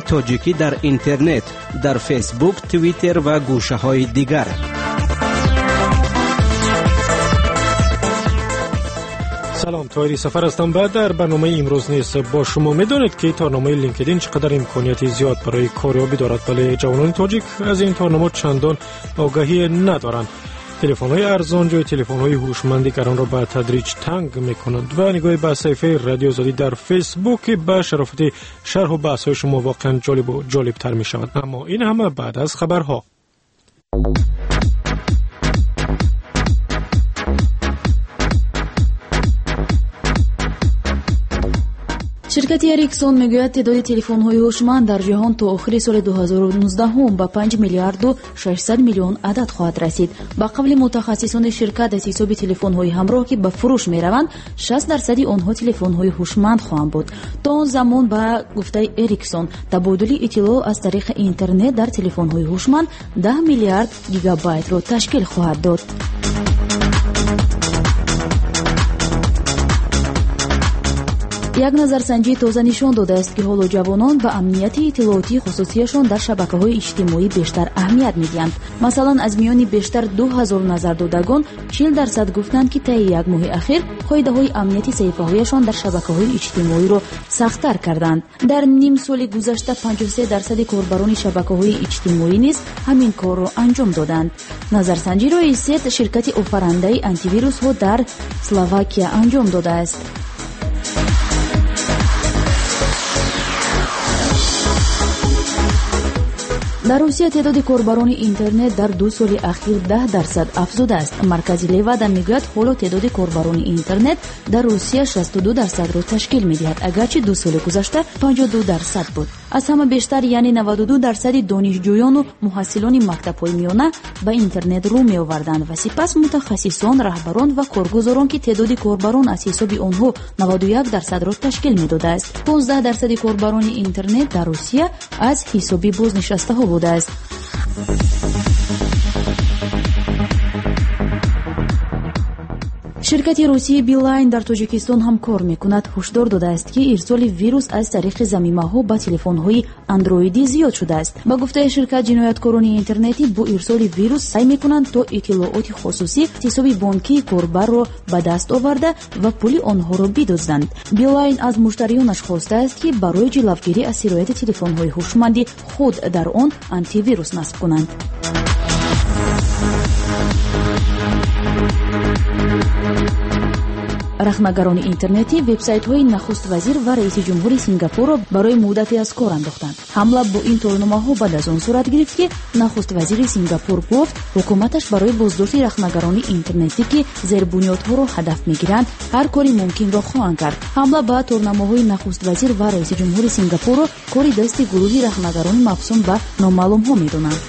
تاجیکی در اینترنت، در فیسبوک، توییتر و گوشه‌های دیگر. سلام، طاهری سفر هستم. بعد در برنامه امروز نیست با شما میدونید که تارنامه لینکدین چقدر امکانیت زیاد برای کاریابی دارد، ولی جوانان تاجیک از این تارنامه چندان آگاهی ندارند. تلفن‌های ارزان جای تلفن‌های هوشمندی که آن را به تدریج تنگ می‌کنند و نگاه به صفحه رادیو آزادی در فیسبوک به شرافت شرح و بحث‌های شما واقعا جالب و جالب‌تر می‌شود. اما این همه بعد از خبرها. شرکت اریکسون میگوید تعداد تلفن‌های هوشمند در جهان تا آخر سال 2019 به 5 میلیارد و 600 میلیون عدد خواهد رسید. با قول متخصصان شرکت از حساب تلفن‌های همراه که به فروش میروند 60% آنها تلفن‌های هوشمند خواهند بود. تا آن زمان به گفته اریکسون تبادل اطلاع از طریق اینترنت در تلفن‌های هوشمند 10 میلیارد گیگابایت را تشکیل خواهد داد. یک نظرسنجی تازه نشان داده است که حالا جوانان به امنیت اطلاعاتی خصوصیشان در شبکه‌های اجتماعی بیشتر اهمیت می‌دهند. مثلا از میان بیشتر 2000 نظر دادگان 40% گفتند که طی یک ماه اخیر قاعده‌های امنیتی صفحه‌هایشان در شبکه‌های اجتماعی را سخت‌تر کردند. در نیم سال گذشته 53% کاربران شبکه‌های اجتماعی نیز همین کار را انجام دادند. نظرسنجی را ایست شرکت آفریننده آنتی ویروس‌ها در اسلواکیه انجام داده است. در روسیه تعداد کاربران اینترنت در 2 سال اخیر 10% افزوده است. مرکز لیوادا میگوید حالا تعداد کاربران اینترنت در روسیه 62% را تشکیل میدهد، اگرچه 2 سال گذشته 52% بود. از همه بیشتر یعنی 92% دانشجویان و محصلان مکتب‌های میانه به اینترنت رو میآوردند و سپس متخصصان، رهبران و کارگزاران که تعداد کاربران از حساب آنها 91% را تشکیل میداده است. 15% کاربران اینترنت در روسیه از حساب بازنشسته‌ها بوده است. شرکت روسی بیلاین در تاجیکستان هم کار میکند. هشدار داده است که ارسال ویروس از طریق ضمیمه‌ها به تلفن‌های اندرویدی زیاد شده است. با گفته شرکت جنایتکاران اینترنتی با ارسال ویروس سعی میکنند تا اطلاعات خصوصی حساب بانکی کاربر را به دست آورده و پول آنها را بدزدند. بیلاین از مشتریانش خواسته است که برای جلوگیری از سرایت تلفن‌های هوشمندی خود در آن آنتی ویروس نصب کنند. رخنه‌گران اینترنتی وبسایت‌های نخست وزیر و رئیس جمهور سنگاپور را برای مدتی از کار انداختند. حمله با این تورنمه‌ها بعد از آن صورت گرفت که نخست وزیر سنگاپور گفت حکومتش برای بازداشت رخنه‌گران اینترنتی که زیربنیادها را هدف می‌گیرند هر کاری ممکن را خواهند کرد. حمله به تورنمه‌های نخست وزیر و رئیس جمهور سنگاپور را کاری دست گروهی رخنه‌گران مفصول به نامعلوم‌ها می‌دانند.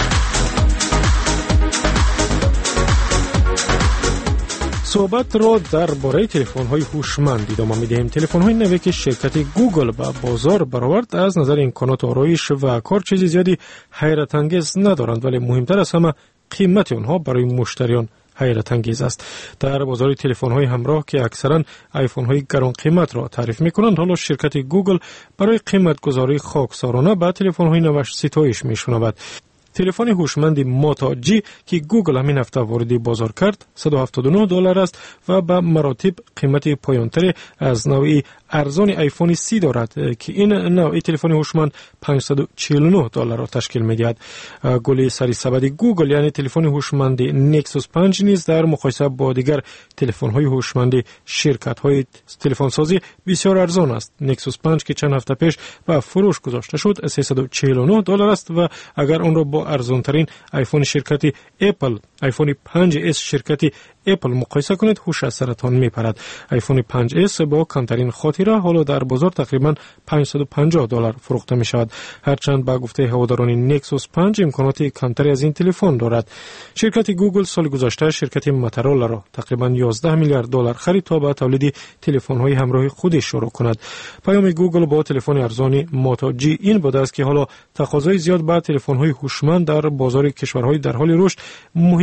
صحبت را درباره تلفن‌های هوشمند ادامه می‌دهیم. تلفن‌های نوی که شرکت گوگل به بازار برآورد از نظر امکانات آرایش و کار چیزی زیادی حیرت انگیز ندارند، ولی مهمتر از همه قیمت آنها برای مشتریان حیرت انگیز است. در بازار تلفن‌های همراه که اکثراً آیفون‌های گران قیمت را تعریف می‌کنند، حالا شرکت گوگل برای قیمت‌گذاری خاکسارانه به تلفن‌های نوش ستایش می‌شنود. تلفن هوشمند موتو جی که گوگل همین هفته وارد بازار کرد $179 است و به مراتب قیمت پایان‌تر از نوع ارزان آیفون 30 دارد که این نوع تلفن هوشمند $549 را تشکیل می‌دهد. گل سری سبد گوگل یعنی تلفن هوشمند نکسوس 5 نیز در مقایسه با دیگر تلفن‌های هوشمند شرکت‌های تلفن‌سازی بسیار ارزان است. نکسوس 5 که چند هفته پیش به فروش گذاشته شد $349 است و اگر آن را با ارزان‌ترین آیفون شرکت اپل آیفون 5S شرکت اپل مقایسه کنید هوش از سرطان میپرد. آیفون 5S با کمترین خاطره حالا در بازار تقریبا $550 فروخته می شود، هرچند با گفته هواداران نکسوس 5 امکانات کمتری از این تلفن دارد. شرکت گوگل سال گذشته شرکت موتورولا را تقریبا $11 میلیارد خرید تا به تولید تلفن‌های همراه خودش شروع کند. پیام گوگل با تلفن ارزان موتو جی این بوده است که حالا تقاضای زیاد به تلفن‌های هوشمند در بازار کشورهای در حال رشد مهم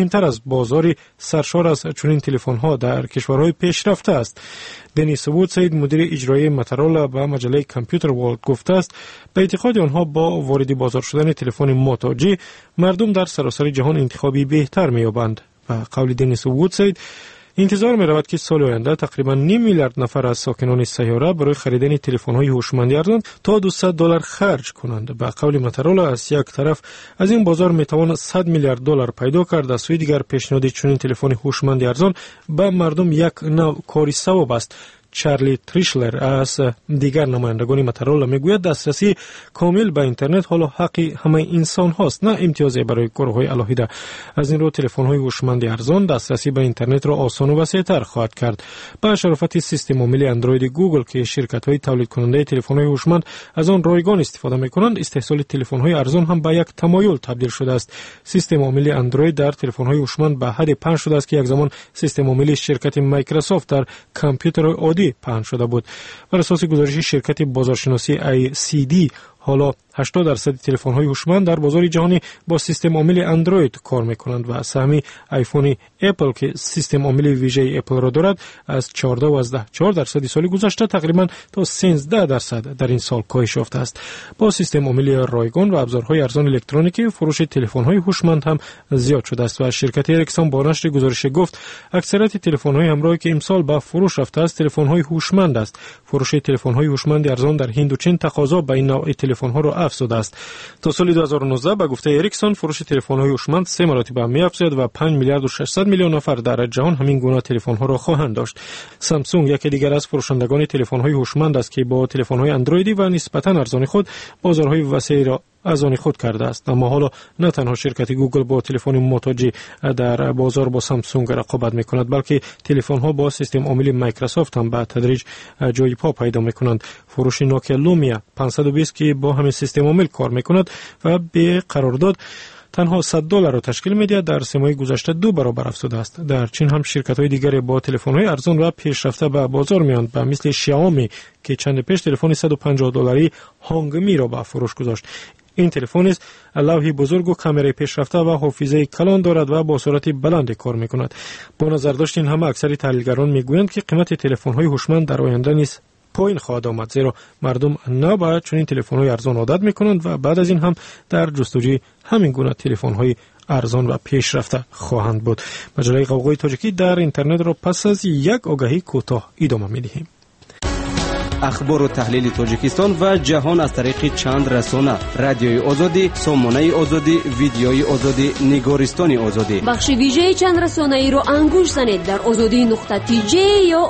مهمتر از بازاری سرشار از چنین تلفن‌ها در کشورهای پیشرفته است. دنیس وودساید مدیر اجرایی موتورولا به مجله کامپیوتر ورلد گفته است به اعتقاد آنها با وارد بازار شدن تلفن موتو جی مردم در سراسر جهان انتخابی بهتر می‌یابند. و قول دنیس وودساید انتظار می رود که سال آینده تقریبا 9 میلیارد نفر از ساکنان سیاره برای خریدن تلفن‌های هوشمند ارزان تا $200 خرج کنند. به قول موتورولا از یک طرف از این بازار می توان $100 میلیارد پیدا کرد، از سوی دیگر پیشنهاد چنین تلفن هوشمند ارزان به مردم یک نوع کاری ثواب است. چارلی تریشلر از دیگر نمایندگان موتورولا میگوید دسترسی کامل به اینترنت حالا حق همه انسان هاست، نه امتیازی برای گروه‌های علاهیده. از این رو تلفن‌های هوشمند ارزان دسترسی به اینترنت را آسان و وسیع‌تر خواهد کرد. با شرافت سیستم عامل اندروید گوگل که شرکت‌های تولید کننده تلفن‌های هوشمند از آن رایگان استفاده می‌کنند، استحصال تلفن‌های ارزان هم به یک تمایل تبدیل شده است. سیستم عامل اندروید در تلفن‌های هوشمند به حد پهن شده است که یک زمان سیستم عامل شرکت مایکروسافت در کامپیوتر عادی پهن شده بود. بر اساس گزارش شرکت بازارشناسی ICD حالا 80% تلفن‌های هوشمند در بازار جهانی با سیستم عامل اندروید کار می‌کنند و سهم آیفون اپل که سیستم عامل ویژه اپل را دارد از 14 و از 14% سال گذشته تقریباً تا 13% در این سال کاهش یافته است. با سیستم عامل رایگان و ابزارهای ارزان الکترونیکی فروش تلفن‌های هوشمند هم زیاد شده است و شرکت اریکسون با نشر گزارش گفت اکثریت تلفن‌های همراهی که امسال به فروش رفته است تلفن‌های هوشمند است. فروش تلفن‌های هوشمند ارزان در هند و چین تقاضا به این نوع تلفن‌ها را افزوده است. تا سال 2019 به گفته اریکسون فروش تلفن‌های هوشمند 3 مراتب می‌افزاید و 5 میلیارد و 600 میلیون نفر در جهان همین گونه تلفن‌ها را خواهند داشت. سامسونگ یکی دیگر از فروشندگان تلفن‌های هوشمند است که با تلفن‌های اندرویدی و نسبتاً ارزان خود بازارهای وسیعی را از آن خود کرده است. اما حالا نه تنها شرکت گوگل با تلفن موتو جی در بازار با سامسونگ رقابت می‌کند، بلکه تلفن‌ها با سیستم عامل مایکروسافت هم به تدریج جای پا پیدا می‌کنند. فروش نوکیا لومیا 520 که با همین سیستم عامل کار می‌کند و به قرارداد تنها $100 را تشکیل می‌دهد در 3 ماه گذشته 2 برابر افزوده است. در چین هم شرکت‌های دیگری با تلفن‌های ارزان و پیشرفته به بازار می‌آیند، به مثل شیائومی که چند پیش تلفن $150 هانگمی را به فروش گذاشت. این تلفن است لوحی بزرگ و کامرای پیشرفته و حافظه کلان دارد و با سرعت بلند کار می‌کند. با نظر داشت این همه اکثر تحلیلگران می‌گویند که قیمت تلفن‌های هوشمند در آینده نیز پایین خواهد آمد، زیرا مردم نه به چنین تلفن‌های ارزان عادت می‌کنند و بعد از این هم در جستجوی همین گونه تلفن‌های ارزان و پیشرفته خواهند بود. مجله قوقای تاجیکی در اینترنت را پس از یک آگهی کوتاه ادامه می‌دهیم. اخبار و تحلیل تاجیکستان و جهان از طریق چند رسانه: رادیوی آزادی، سامانه آزادی، ویدیوی آزادی، نگارستان آزادی. بخش ویژه چند رسانه‌ای رو انگوش زنید در azadi.tj یا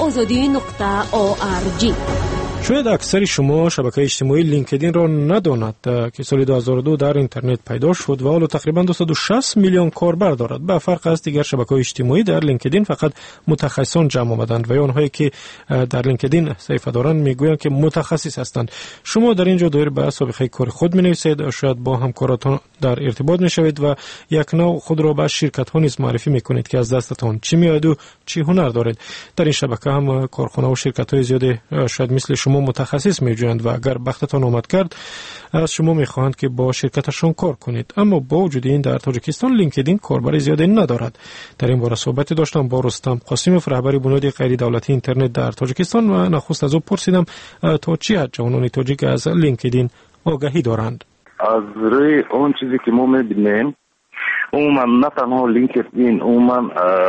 azadi.org. شاید اکثر شما شبکه اجتماعی لینکدین را نداند که سال 2002 در اینترنت پیدا شد و حالا تقریبا 260 میلیون کاربر دارد. به فرق از دیگر شبکه‌های اجتماعی در لینکدین فقط متخصصان جمع آمدند و آنهایی که در لینکدین صفحه دارند میگویند که متخصص هستند. شما در اینجا دایر به سابقه کار خود می‌نویسید، شاید با همکاراتان در ارتباط می‌شوید و یک نوع خود را به شرکت‌ها نیز معرفی می‌کنید که از دستتان چی میاد و چی هنر دارید. در این شبکه هم کارخانه و شرکت‌های زیادی شاید مثل شما متخصص می‌جویند و اگر بختتان آمد کرد از شما می‌خواهند که با شرکتشان کار کنید. اما با وجود این در تاجیکستان لینکدین کاربر زیادی ندارد. در این باره صحبت داشتم با رستم قاسموف، رهبر بنیاد غیر دولتی اینترنت در تاجیکستان و نخست از او پرسیدم تا چه حد جوانان تاجیک از لینکدین آگاهی دارند. از روی اون چیزی که ما می‌بینیم عموما نه تنها لینکدین، عموما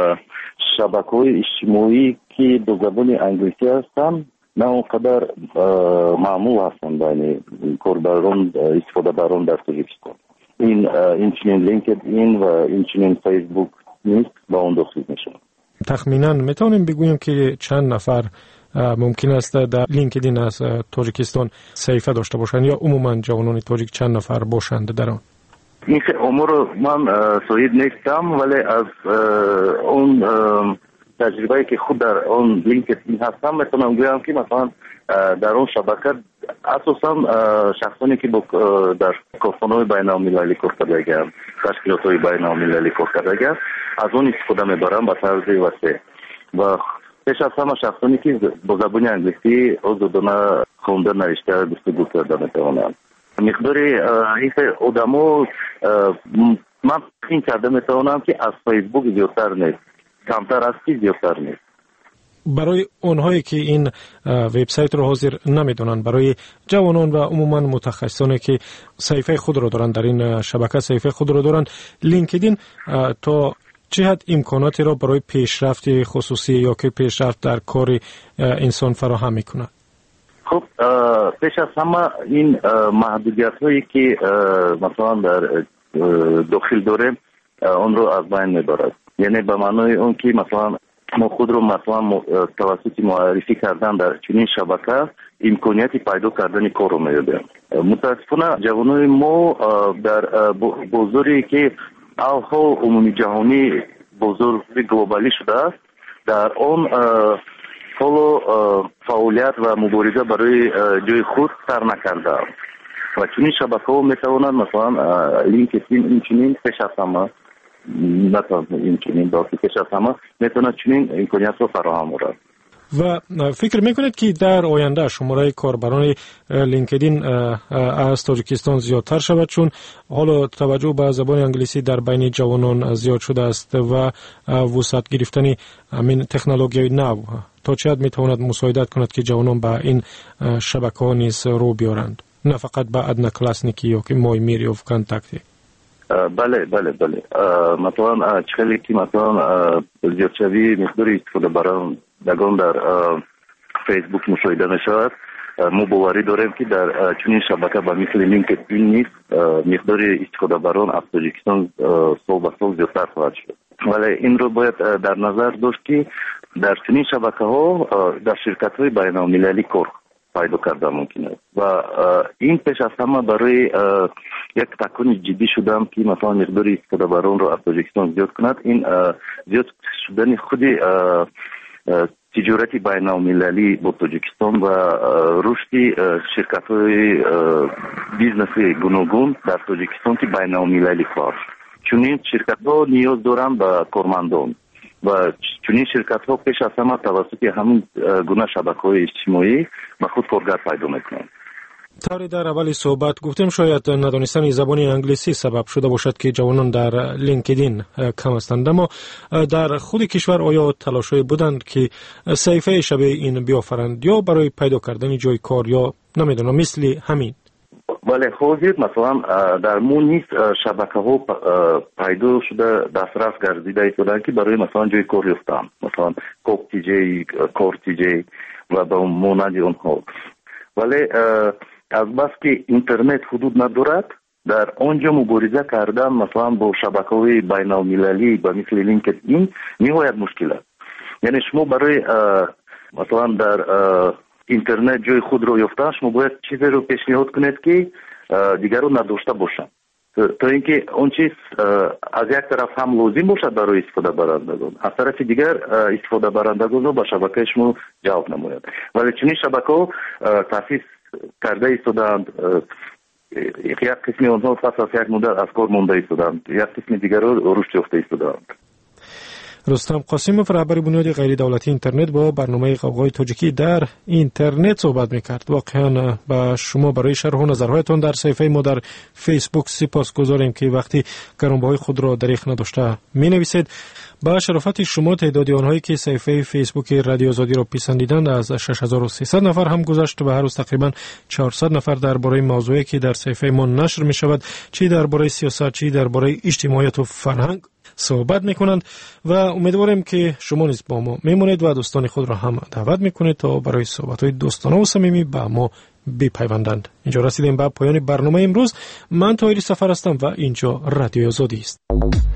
شبکه‌های اجتماعی که به زبان انگلیسی هستند نه اونقدر معمول هستند یعنی کاربران استفاده بران در تاجیکستان. این چنین لینکدین و این چنین فیسبوک نیست با اون داخل میشن. تخمینا میتونیم بگوییم که چند نفر ممکن است در لینکدین از تاجیکستان صفحه داشته باشند یا عموما جوانان تاجیک چند نفر باشند در آن؟ این امور من صحیح نیستم، ولی از اون تجربه‌ای که خود در اون لینکدین هستم میتونم بگم که مثلا در اون شبکه اساسا شخصانی که در کارخانه‌های بین‌المللی کار کرده‌اند، تشکیلات‌های بین‌المللی کار کرده‌اند، از اون استفاده می‌برند به طرز وسیع و پیش از همه شخصانی که با زبان انگلیسی آزادانه خواندن نوشته گفتگو کردن می‌توانند. مقدار این آدم‌ها من این کرده میتونم که از فیسبوک زیادتر نیست، کمتر از که زیادتر نیست. برای اونهایی که این وبسایت رو حاضر نمیدونن، برای جوانان و عموما متخصصانی که صفحه خود رو دارن در این شبکه، صفحه خود رو دارن، لینکدین تا چه حد امکاناتی را برای پیشرفت خصوصی یا که پیشرفت در کار انسان فراهم میکنه؟ خب پیش از همه این محدودیت هایی که مثلا در داخل داریم اون رو از بین میبرد. یعنی به معنای اون که مثلا ما خود رو مثلا توسط معرفی کردن در چنین شبکه امکانیت پیدا کردن کار رو میدیم. متاسفانه جوانای ما در بازاری که اوها عمومی جهانی بازار گلوبالی شده است، در آن حالا فعالیت و مبارزه برای جای خود سر نکرده و چنین شبکه ها میتوانند مثلا لینکدین این چنین پیش از همه این چنین داخل پیش از همه میتونه چنین امکانیت رو فراهم آورد. و فکر میکنید که در آینده شماره کاربران لینکدین از تاجیکستان زیادتر شود، چون حالا توجه به زبان انگلیسی در بین جوانان زیاد شده است و وسعت گرفتن همین تکنولوژی نو تا چه حد میتواند مساعدت کند که جوانان به این شبکه ها نیز رو بیارند، نه فقط به ادنا کلاسنیکی یا که مای میری و کانتاکتی؟ بله مثلا چخلی که مثلا زیادشوی مقدار استفاده برندگان در فیسبوک مشاهده نشود، ما باوری داریم که در چنین شبکه به مثل لینکدین نیست مقدار استفاده بران از تاجیکستان سال به سال زیادتر خواهد شد. ولی این رو باید در نظر داشت که در چنین شبکه ها در شرکت های بین المللی کار پیدا کرده ممکن است و این پیش از همه برای یک تکون جدی شدم که مثلا مقدار استفاده بران رو از تاجیکستان زیاد کند. این زیاد شدن خود تجارت بین المللی با تاجیکستان و رشد شرکت های بیزنس گوناگون در تاجیکستان که بین المللی خواهد. چون این شرکت ها نیاز دارن به کارمندان و چون این شرکت ها پیش از همه توسط همین گونه شبکه های اجتماعی به خود کارگر پیدا میکنند. طوری در اول صحبت گفتیم شاید ندانستن زبان انگلیسی سبب شده باشد که جوانان در لینکدین کم هستند، اما در خود کشور آیا تلاش‌هایی بودند که صفحه شبیه این بیافرند یا برای پیدا کردن جای کار یا نمیدونم مثل همین؟ بله حاضر مثلا در مون نیست شبکه ها پیدا شده دسترس گردیده ایستادن که برای مثلا جای کار یافتن، مثلا کوک تی جی، کار تی جی و به مانند اونها. ولی از بس که اینترنت حدود ندارد در آنجا مبارزه کردن مثلا با شبکه‌های بین المللی با مثل لینکدین نهایت مشکل است. یعنی شما برای مثلا در اینترنت جای خود رو یافتن شما باید چیزی رو پیشنهاد کنید که دیگران نداشته باشند تا اینکه اون چیز از یک طرف هم لازم باشد برای استفاده برندگان، از طرف دیگر استفاده برندگان رو به شبکه شما جواب نماید. ولی چنین شبکه‌ها تأسیس کرده ایستادند، یک قسمی آنها پس از یک مدت از کار مانده ایستادند، یک قسم دیگر رو رشد یافته ایستادند. رستم قاسموف رهبر بنیاد غیر دولتی اینترنت با برنامه قوقای تاجیکی در اینترنت صحبت می‌کرد. واقعا با شما برای شرح و نظرهایتان در صفحه ما در فیسبوک سپاسگزاریم که وقتی گرانبهای خود را دریغ نداشته می‌نویسید. با شرافت شما تعدادی آنهایی که صفحه فیسبوک رادیو آزادی را پسندیدند از 6300 نفر هم گذشت و هر روز تقریبا 400 نفر درباره موضوعی که در صفحه ما نشر می‌شود، چی درباره سیاست، چی درباره اجتماعیت و فرهنگ صحبت میکنند و امیدواریم که شما نیز با ما میمونید و دوستان خود را هم دعوت میکنید تا برای صحبت‌های دوستانه و صمیمی با ما بپیوندند. اینجا رسیدیم به پایان برنامه امروز. من طاهری سفر هستم و اینجا رادیو آزادی است.